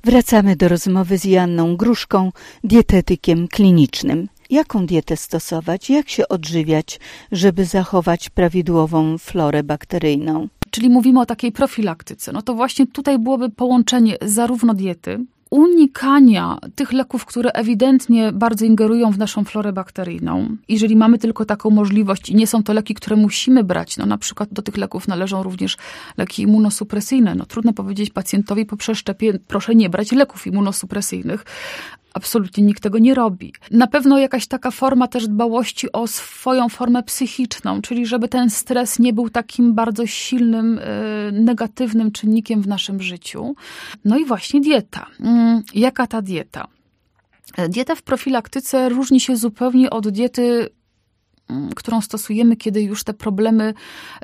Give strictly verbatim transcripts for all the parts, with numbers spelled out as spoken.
Wracamy do rozmowy z Joanną Gruszką, dietetykiem klinicznym. Jaką dietę stosować, jak się odżywiać, żeby zachować prawidłową florę bakteryjną? Czyli mówimy o takiej profilaktyce. No to właśnie tutaj byłoby połączenie zarówno diety, unikania tych leków, które ewidentnie bardzo ingerują w naszą florę bakteryjną. Jeżeli mamy tylko taką możliwość i nie są to leki, które musimy brać, no na przykład do tych leków należą również leki immunosupresyjne. No trudno powiedzieć pacjentowi po przeszczepie, proszę nie brać leków immunosupresyjnych. Absolutnie nikt tego nie robi. Na pewno jakaś taka forma też dbałości o swoją formę psychiczną, czyli żeby ten stres nie był takim bardzo silnym, negatywnym czynnikiem w naszym życiu. No i właśnie dieta. Jaka ta dieta? Dieta w profilaktyce różni się zupełnie od diety, którą stosujemy, kiedy już te problemy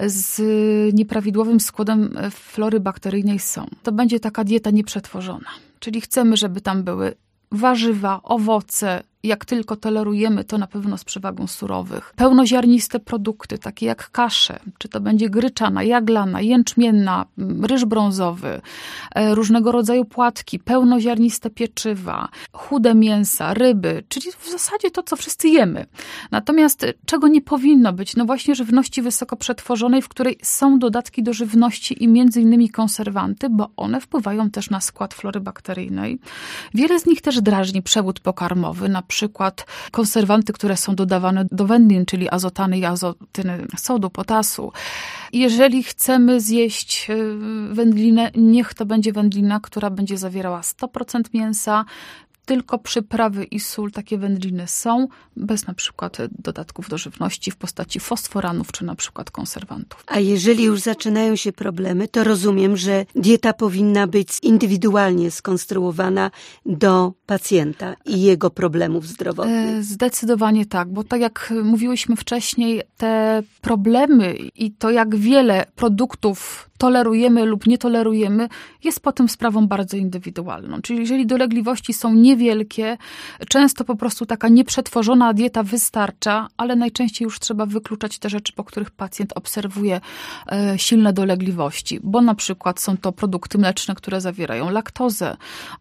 z nieprawidłowym składem flory bakteryjnej są. To będzie taka dieta nieprzetworzona. Czyli chcemy, żeby tam były warzywa, owoce, jak tylko tolerujemy, to na pewno z przewagą surowych. Pełnoziarniste produkty, takie jak kasze, czy to będzie gryczana, jaglana, jęczmienna, ryż brązowy, różnego rodzaju płatki, pełnoziarniste pieczywa, chude mięsa, ryby, czyli w zasadzie to, co wszyscy jemy. Natomiast czego nie powinno być? No właśnie żywności wysoko przetworzonej, w której są dodatki do żywności i między innymi konserwanty, bo one wpływają też na skład flory bakteryjnej. Wiele z nich też drażni przewód pokarmowy, na przykład konserwanty, które są dodawane do wędlin, czyli azotany i azotyny sodu, potasu. Jeżeli chcemy zjeść wędlinę, niech to będzie wędlina, która będzie zawierała sto procent mięsa, tylko przyprawy i sól, takie wędliny są, bez na przykład dodatków do żywności w postaci fosforanów czy na przykład konserwantów. A jeżeli już zaczynają się problemy, to rozumiem, że dieta powinna być indywidualnie skonstruowana do pacjenta i jego problemów zdrowotnych. Zdecydowanie tak, bo tak jak mówiłyśmy wcześniej, te problemy i to jak wiele produktów tolerujemy lub nie tolerujemy, jest potem sprawą bardzo indywidualną. Czyli jeżeli dolegliwości są niewielkie, często po prostu taka nieprzetworzona dieta wystarcza, ale najczęściej już trzeba wykluczać te rzeczy, po których pacjent obserwuje silne dolegliwości, bo na przykład są to produkty mleczne, które zawierają laktozę,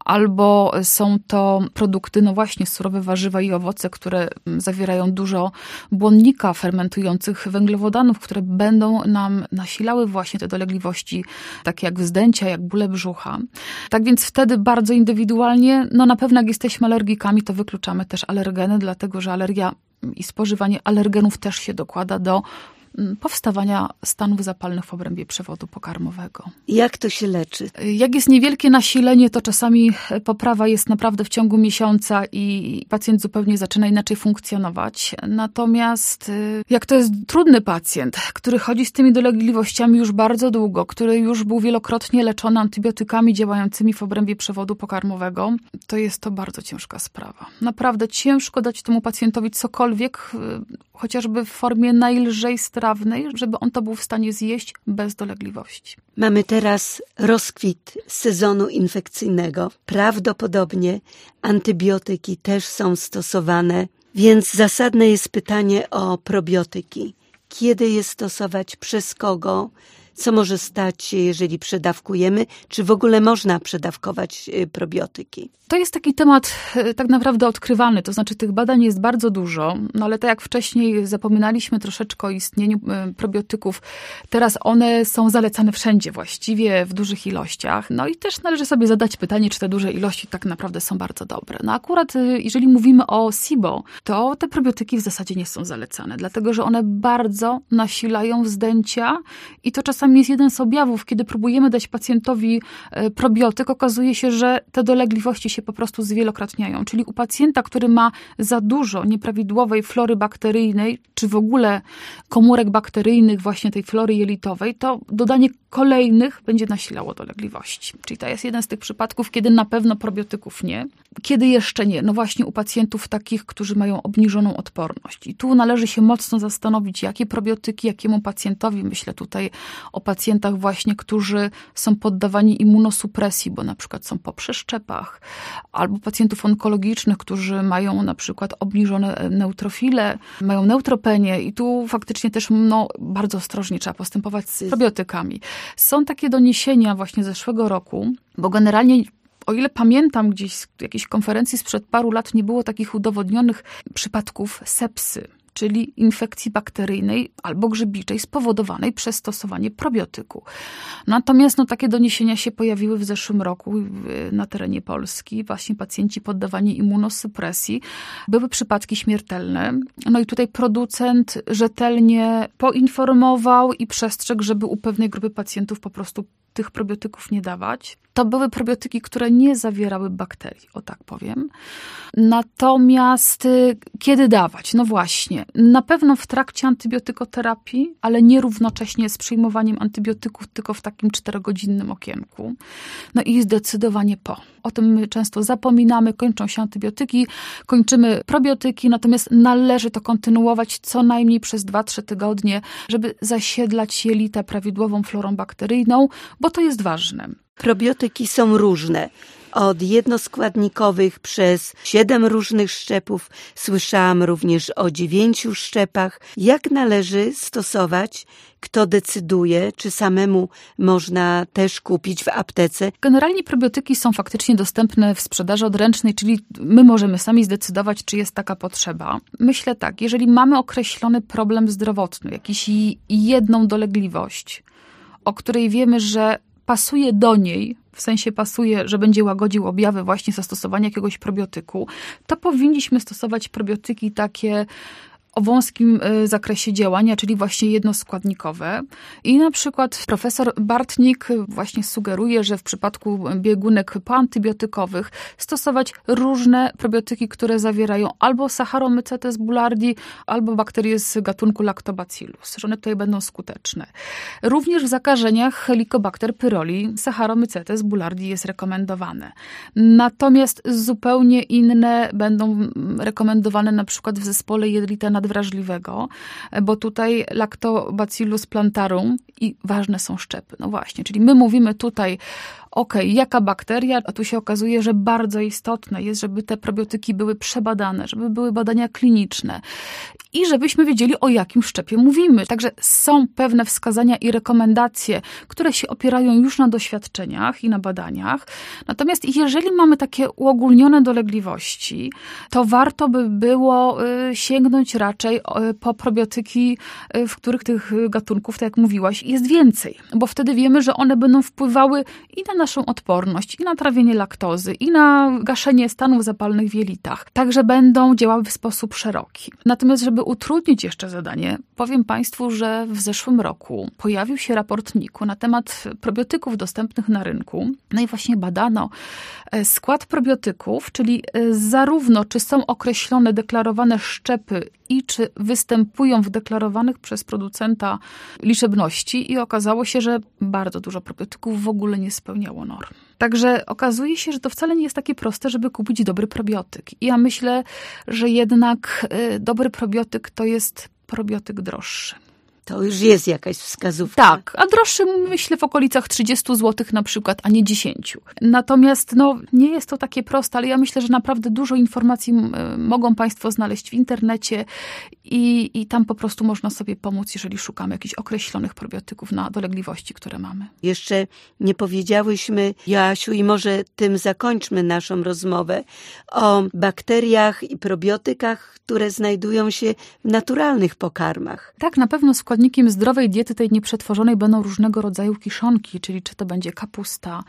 albo są to produkty, no właśnie, surowe warzywa i owoce, które zawierają dużo błonnika, fermentujących węglowodanów, które będą nam nasilały właśnie te dolegliwości, takie jak wzdęcia, jak bóle brzucha. Tak więc wtedy bardzo indywidualnie, no na pewno jak jesteśmy alergikami, to wykluczamy też alergeny, dlatego że alergia i spożywanie alergenów też się dokłada do powstawania stanów zapalnych w obrębie przewodu pokarmowego. Jak to się leczy? Jak jest niewielkie nasilenie, to czasami poprawa jest naprawdę w ciągu miesiąca i pacjent zupełnie zaczyna inaczej funkcjonować. Natomiast jak to jest trudny pacjent, który chodzi z tymi dolegliwościami już bardzo długo, który już był wielokrotnie leczony antybiotykami działającymi w obrębie przewodu pokarmowego, to jest to bardzo ciężka sprawa. Naprawdę ciężko dać temu pacjentowi cokolwiek, chociażby w formie najlżej strawnej, żeby on to był w stanie zjeść bez dolegliwości. Mamy teraz rozkwit sezonu infekcyjnego. Prawdopodobnie antybiotyki też są stosowane, więc zasadne jest pytanie o probiotyki. Kiedy je stosować, przez kogo? Co może stać się, jeżeli przedawkujemy? Czy w ogóle można przedawkować probiotyki? To jest taki temat tak naprawdę odkrywany, to znaczy tych badań jest bardzo dużo, no ale tak jak wcześniej zapominaliśmy troszeczkę o istnieniu probiotyków, teraz one są zalecane wszędzie właściwie, w dużych ilościach. No i też należy sobie zadać pytanie, czy te duże ilości tak naprawdę są bardzo dobre. No akurat jeżeli mówimy o SIBO, to te probiotyki w zasadzie nie są zalecane, dlatego że one bardzo nasilają wzdęcia i to czasami jest jeden z objawów, kiedy próbujemy dać pacjentowi probiotyk, okazuje się, że te dolegliwości się po prostu zwielokrotniają. Czyli u pacjenta, który ma za dużo nieprawidłowej flory bakteryjnej, czy w ogóle komórek bakteryjnych, właśnie tej flory jelitowej, to dodanie kolejnych będzie nasilało dolegliwości. Czyli to jest jeden z tych przypadków, kiedy na pewno probiotyków nie. Kiedy jeszcze nie? No właśnie u pacjentów takich, którzy mają obniżoną odporność. I tu należy się mocno zastanowić, jakie probiotyki, jakiemu pacjentowi. Myślę tutaj o pacjentach właśnie, którzy są poddawani immunosupresji, bo na przykład są po przeszczepach, albo pacjentów onkologicznych, którzy mają na przykład obniżone neutrofile, mają neutropenię i tu faktycznie też no, bardzo ostrożnie trzeba postępować z probiotykami. Są takie doniesienia właśnie z zeszłego roku, bo generalnie O ile pamiętam gdzieś z jakiejś konferencji sprzed paru lat nie było takich udowodnionych przypadków sepsy, czyli infekcji bakteryjnej albo grzybiczej spowodowanej przez stosowanie probiotyku. Natomiast no, takie doniesienia się pojawiły w zeszłym roku na terenie Polski. Właśnie pacjenci poddawani immunosupresji. Były przypadki śmiertelne. No i tutaj producent rzetelnie poinformował i przestrzegł, żeby u pewnej grupy pacjentów po prostu tych probiotyków nie dawać. To były probiotyki, które nie zawierały bakterii, o tak powiem. Natomiast kiedy dawać? No właśnie, na pewno w trakcie antybiotykoterapii, ale nie równocześnie z przyjmowaniem antybiotyków, tylko w takim czterogodzinnym okienku. No i zdecydowanie po. O tym my często zapominamy, kończą się antybiotyki, kończymy probiotyki, natomiast należy to kontynuować co najmniej przez dwa trzy tygodnie, żeby zasiedlać jelita prawidłową florą bakteryjną, bo to jest ważne. Probiotyki są różne. Od jednoskładnikowych przez siedem różnych szczepów. Słyszałam również o dziewięciu szczepach. Jak należy stosować? Kto decyduje? Czy samemu można też kupić w aptece? Generalnie probiotyki są faktycznie dostępne w sprzedaży odręcznej, czyli my możemy sami zdecydować, czy jest taka potrzeba. Myślę tak, jeżeli mamy określony problem zdrowotny, jakąś jedną dolegliwość, o której wiemy, że pasuje do niej, w sensie pasuje, że będzie łagodził objawy właśnie zastosowania jakiegoś probiotyku, to powinniśmy stosować probiotyki takie o wąskim zakresie działania, czyli właśnie jednoskładnikowe. I na przykład profesor Bartnik właśnie sugeruje, że w przypadku biegunek poantybiotykowych stosować różne probiotyki, które zawierają albo Saccharomycetes boulardii, albo bakterie z gatunku Lactobacillus, że one tutaj będą skuteczne. Również w zakażeniach Helicobacter pylori Saccharomycetes boulardii jest rekomendowane. Natomiast zupełnie inne będą rekomendowane na przykład w zespole jelita nadwrażliwego, bo tutaj Lactobacillus plantarum i ważne są szczepy. No właśnie, czyli my mówimy tutaj, okej, okay, jaka bakteria, a tu się okazuje, że bardzo istotne jest, żeby te probiotyki były przebadane, żeby były badania kliniczne i żebyśmy wiedzieli, o jakim szczepie mówimy. Także są pewne wskazania i rekomendacje, które się opierają już na doświadczeniach i na badaniach. Natomiast jeżeli mamy takie uogólnione dolegliwości, to warto by było sięgnąć raczej po probiotyki, w których tych gatunków, tak jak mówiłaś, jest więcej. Bo wtedy wiemy, że one będą wpływały i na naszą odporność, i na trawienie laktozy, i na gaszenie stanów zapalnych w jelitach. Także będą działały w sposób szeroki. Natomiast, żeby utrudnić jeszcze zadanie, powiem Państwu, że w zeszłym roku pojawił się raport N I K U na temat probiotyków dostępnych na rynku. No i właśnie badano skład probiotyków, czyli zarówno czy są określone, deklarowane szczepy i czy występują w deklarowanych przez producenta liczebności i okazało się, że bardzo dużo probiotyków w ogóle nie spełniało norm. Także okazuje się, że to wcale nie jest takie proste, żeby kupić dobry probiotyk. I ja myślę, że jednak dobry probiotyk to jest probiotyk droższy. To już jest jakaś wskazówka. Tak, a droższy myślę w okolicach trzydzieści złotych na przykład, a nie dziesięć. Natomiast no, nie jest to takie proste, ale ja myślę, że naprawdę dużo informacji mogą Państwo znaleźć w internecie i, i tam po prostu można sobie pomóc, jeżeli szukamy jakichś określonych probiotyków na dolegliwości, które mamy. Jeszcze nie powiedziałyśmy, Joasiu, i może tym zakończmy naszą rozmowę, o bakteriach i probiotykach, które znajdują się w naturalnych pokarmach. Tak, na pewno skład Składnikiem zdrowej diety, tej nieprzetworzonej, będą różnego rodzaju kiszonki, czyli czy to będzie kapusta,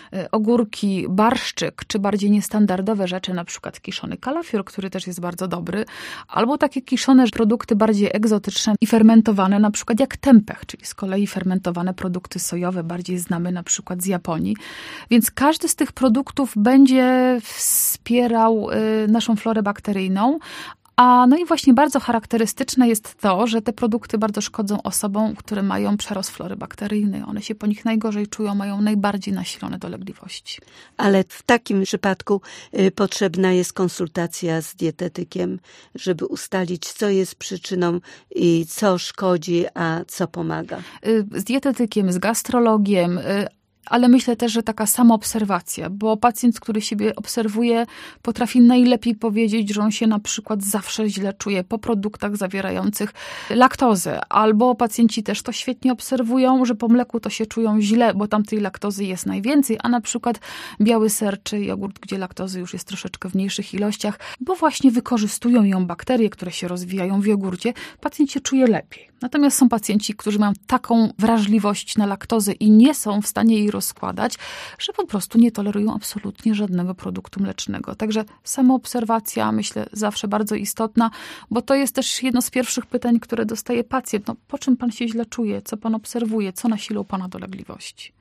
ogórki, barszczyk, czy bardziej niestandardowe rzeczy, na przykład kiszony kalafior, który też jest bardzo dobry, albo takie kiszone produkty bardziej egzotyczne i fermentowane, na przykład jak tempeh, czyli z kolei fermentowane produkty sojowe, bardziej znamy na przykład z Japonii. Więc każdy z tych produktów będzie wspierał naszą florę bakteryjną. A no i właśnie bardzo charakterystyczne jest to, że te produkty bardzo szkodzą osobom, które mają przerost flory bakteryjnej. One się po nich najgorzej czują, mają najbardziej nasilone dolegliwości. Ale w takim przypadku y, potrzebna jest konsultacja z dietetykiem, żeby ustalić, co jest przyczyną i co szkodzi, a co pomaga. Z dietetykiem, z gastrologiem, ale myślę też, że taka samoobserwacja, bo pacjent, który siebie obserwuje, potrafi najlepiej powiedzieć, że on się na przykład zawsze źle czuje po produktach zawierających laktozę, albo pacjenci też to świetnie obserwują, że po mleku to się czują źle, bo tam tej laktozy jest najwięcej, a na przykład biały ser czy jogurt, gdzie laktozy już jest troszeczkę w mniejszych ilościach, bo właśnie wykorzystują ją bakterie, które się rozwijają w jogurcie, pacjent się czuje lepiej. Natomiast są pacjenci, którzy mają taką wrażliwość na laktozę i nie są w stanie jej rozkładać, że po prostu nie tolerują absolutnie żadnego produktu mlecznego. Także samoobserwacja, myślę, zawsze bardzo istotna, bo to jest też jedno z pierwszych pytań, które dostaje pacjent. No, po czym pan się źle czuje? Co pan obserwuje? Co nasila u pana dolegliwości?